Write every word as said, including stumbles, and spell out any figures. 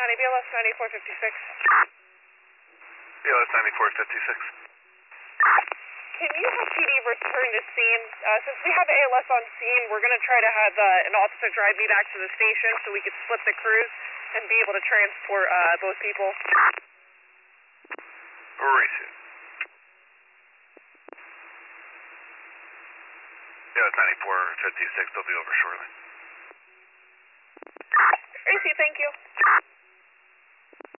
County, B L S ninety-four fifty-six. B L S ninety-four fifty-six. Can you have P D return to scene? Uh, since we have A L S on scene, we're going to try to have uh, an officer drive me back to the station so we could split the crews and be able to transport uh, both people. Mauricio. B L S ninety-four fifty-six, they'll be over shortly. Tracy, thank you.